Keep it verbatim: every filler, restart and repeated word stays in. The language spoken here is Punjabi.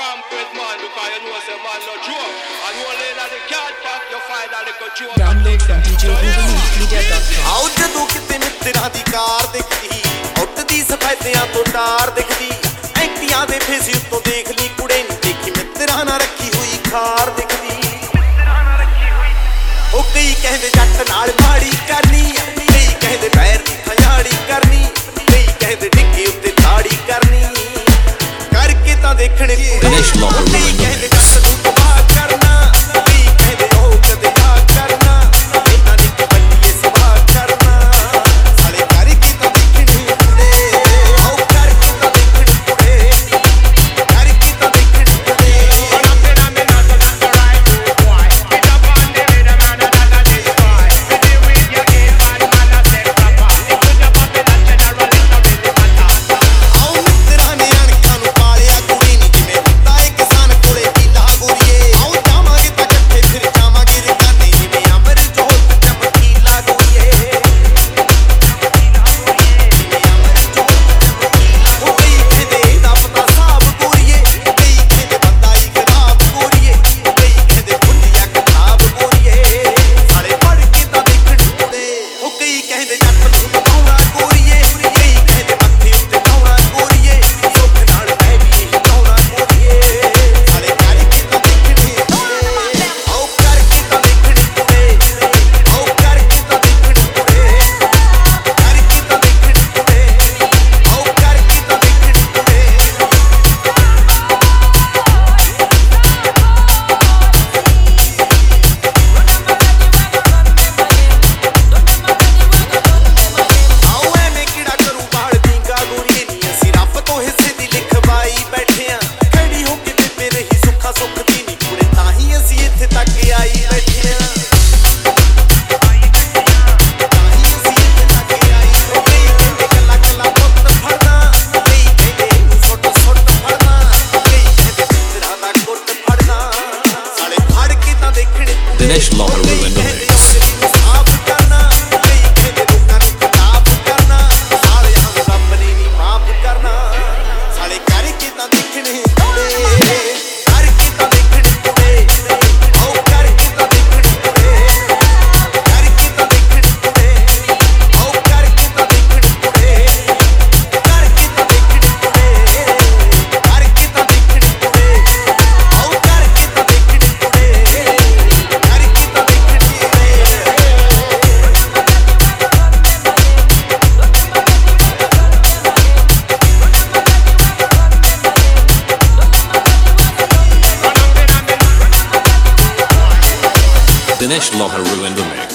rampant man, because you know say man no joke. And only in the cat pack you find a little joke. Download from D J Media dot com. ਆਉ ਜਦੋਂ ਕਿਤੇ ਮਿੱਤਰਾਂ ਦੀ ਕਾਰ ਦਿਖਦੀ, ਉੱਡਦੀ ਸਫੈਦਿਆਂ ਤੋਂ ਟਾਰ ਦਿਖਦੀ, ਐਂਟੀਆਂ ਦੇ ਫੇਸ ਉੱਤੋਂ ਦੇਖ ਲਈ ਕੁੜੇ ਨੀ ਦੇਖੀ ਮਿੱਤਰਾਂ ਨਾਲ ਰੱਖੀ ਹੋਈ ਖਾਰ ਦਿਖਦੀ। ਉਹ ਕਈ ਕਹਿੰਦੇ ਜੱਟ ਨਾਲ ਮਾੜੀ ਕਰਨੀ, ਕਈ ਕਹਿੰਦੇ ਪੈਰ ਦੀ ਖਿਆੜੀ ਕਰਨੀ, ਕਈ ਕਹਿੰਦੇ ਡਿੱਗੇ ਉੱਤੇ ਤਾੜੀ ਕਰਨੀ, ਕਰਕੇ ਤਾਂ ਦੇਖਣ ਕਈ ਕਹਿੰਦੇ ਜੱਟ ਨੂੰ ਤਬਾਹ ਕਰਨਾ, ਕਈ ਕਹਿੰਦੇ ਉਹ ਕਦੇ ਆ ਕਰਨਾ, ਇਹਨਾਂ ਨੇ ਕਬੱਡੀਏ ਸਵਾਹ ਕਰਨਾ, ਸਾਲੇ ਕਰਕੇ ਤਾਂ ਦੇਖਣ ਕੁੜੇ, ਉਹ ਕਰਕੇ ਤਾਂ ਦੇਖਣ ਕੁੜੇ, ਕਰਕੇ ਤਾਂ ਦੇਖਣ ਕੁੜੇ। Dinesh Locker ruined the mix. Dinesh Locker ruined the mix.